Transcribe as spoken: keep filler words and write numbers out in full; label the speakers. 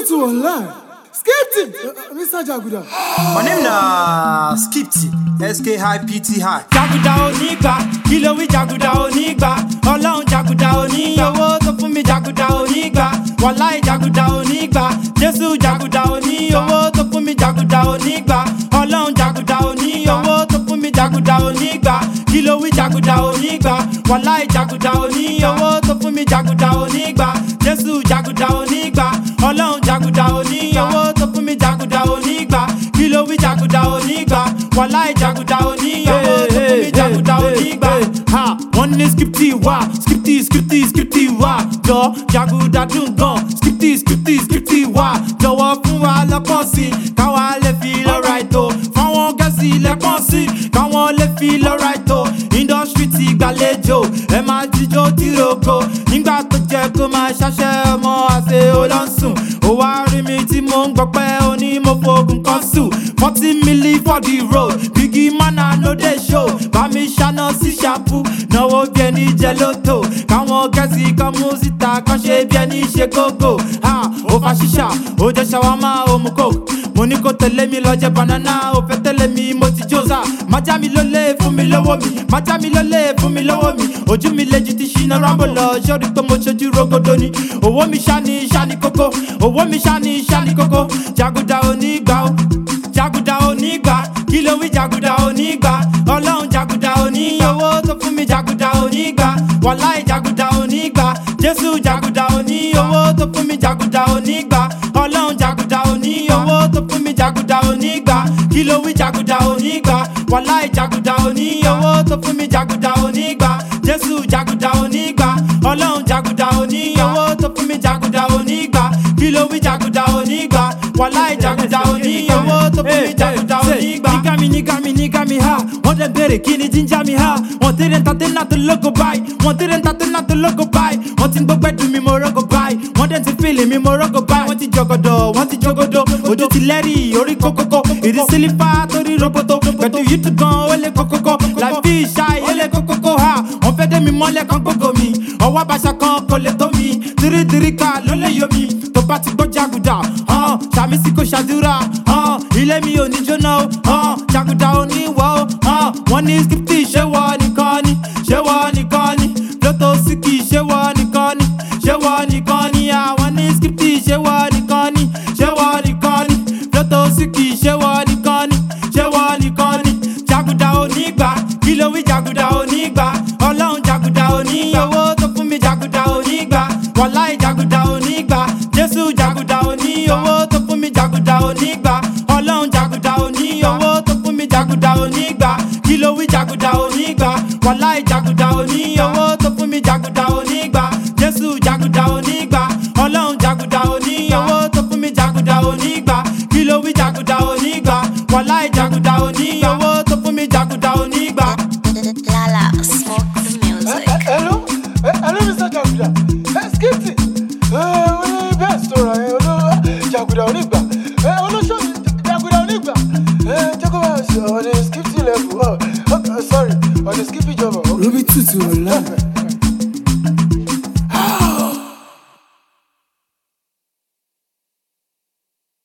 Speaker 1: to online. Skipty, uh, Mister Jaguda.
Speaker 2: My name na Skipty, S K I P T High.
Speaker 3: Jaguda onígbà, kí ló wí Jaguda onígbà. Ọlọ́run Jaguda onígbà, owó tó fún mi Jaguda onígbà. Wàláì Jaguda onígbà, Jésù Jaguda onígbà, owó tó fún mi Jaguda onígbà. Ọlọ́run Jaguda onígbà, owó tó fún mi Jaguda onígbà. Kí ló wí Jaguda onígbà. Wàláì Jaguda onígbà, owó tó fún mi Jaguda onígbà. Jésù Jaguda onígbà. Ọlọ́run Jaguda onígbà, owó tó fún mi Jaguda onígbà. Kí ló wí Jaguda onígbà. Wàláì Jaguda onígbà, owó tó fún mi Jaguda onígbà. Ha, wọ́n ní Skipty wá, Skipty Skipty Skipty wá. Jọ Jaguda dùn gan, Skipty Skipty Skipty wá. Jọ̀wọ́ fún wa lọ́pọ̀ sí, káwa lè fi lọ́ra ètò. Fáwọn gẹ̀ẹ́sì lẹ́pọ̀ sí, káwọn lè fi lọ́ra ètò. Industry ti gbàlejò, ẹ máa jíjó tìrókò. Nígbà tó jẹ́ kó máa ṣaṣẹ́ ọmọ àṣẹ olóńsùn. Ó wá rí mi tí mo ń gbọ́ pé ó ní mo fògùn kan sùn. Forty million for the road, biggie man I no dey show. Bá mi ṣáná sí ṣàpù, náwó bí ẹni jẹ lóto. Káwọn gẹ̀ẹ́sì kan mú síta, kan ṣe bí ẹni ṣe kókò. Ha, ó fa ṣíṣà, ó jẹ ṣàwámà, ó mu coke. Mo ní kó tẹ̀lé mi lọ jẹ banana, ó fẹ́ tẹ̀lé mi mo ti józa. Májá mi ló lé fún mi lọ́wọ́ mi, májá mi ló lé fún mi lọ́wọ́ mi. Ojú mi lẹ́jú ti ṣínà rámbò lọ, ṣọ́rí pé mo ṣojú rogodo ni. Owó mi ṣá ni ṣá ni kókó, owó mi ṣá ni ṣá ni kókó. Jaguda onígbà o, Jaguda onígbà, kí ló wí Jaguda onígbà. Ọlọ́run Jaguda oní, owó tó fún mi Jaguda onígbà. Wàláì Jaguda onígbà, Jésù Jaguda oní, owó tó fún mi Jaguda onígbà. Ọlọ́run Jaguda oní, owó tó fún mi Jaguda onígbà. Kí ló wí Jaguda onígbà. Wàláì Jaguda oní, owó tó fún mi Jaguda onígbà. Jésù Jaguda onígbà. Ọlọ́run Jaguda oní, owó tó fún mi Jaguda onígbà. Kí ló wí Jaguda onígbà. Wàláì Jaguda oní, owó tó fún mi Jaguda onígbà. Nígà mi nígà mi nígà mi ha, wọ́n dẹ̀ bèrè kí ni jíjà mi ha. Wọ́n ti rẹ̀ ń tàtẹ́ náà tó lógo báyìí, wọ́n ti rẹ̀ ń tàtẹ́ náà tó lógo báyìí. Wọ́n ti ń gbọ́ gbẹ́dùn mi mo rọ́gọ̀ báyìí, wọ́n dẹ̀ ti fìlì mi mo rọ́gọ̀ báyìí. Wọ́n ti jọgọdọ̀, wọ́n ti jogodo, ojú ti lẹ́rìí, orí kókókó. Ìdí sílífà torí roboto, pẹ̀lú yìí tún gan ó lé kókókó. Láìpí ìṣá ó lé kókókó ha, wọ́n fẹ́ dé mi mọ́lẹ̀ kan gbogbo mi. Ọwọ́ àbàṣà kan kò lè tó mi, tírítírí ká ló lè yọ mi. Tó bá ti gbọ́ Jaguda, ṣàmì sí kò ṣàdúrà. Ilé mi ò ní jóná o, Jaguda oníwọ̀ o. Wọ́n ní Skipty ṣé wọ́n nìkan ni, ṣé wọ́n nìkan ni. Lótò síkì ṣé wọ́n nìkan ni, ṣé wọ́n nìkan ni. Àwọn ní Skipty ṣé wọ́n nìkan ni, ṣé wọ́n nìkan ni. Lótò síkì ṣé wọ́n nìkan ni, ṣé wọ́n nìkan ni. Jaguda onígbà, kí ló wí Jaguda onígbà. Ọlọ́run Jaguda oní, owó tó fún mi Jaguda onígbà. Wàláì Jaguda onígbà, Jésù Jaguda oní, owó tó fún mi Jaguda onígbà. Ọlọ́run Jaguda oní, owó tó fún mi Jaguda onígbà. Kí ló wí Jaguda onígbà. Wàláì Jaguda oní, owó tó fún mi Jaguda onígbà. Jésù Jaguda onígbà. Ọlọ́run Jaguda oní, owó tó fún mi Jaguda onígbà. Kí ló wí Jaguda onígbà. Wàláì Jaguda oní, owó tó fún mi Jaguda onígbà.
Speaker 4: Lala, smoke the music.
Speaker 1: Hello, hello, Mister Jaguda. Hey, Skipty. Wọ́n ní bẹ́ẹ̀ sọ̀rọ̀ ẹ̀ olú Jaguda onígbà. Olóṣù Jaguda onígbà. Jaguda on the Skipty level. Oh, sorry, on the Skipty job. Ruby two to online.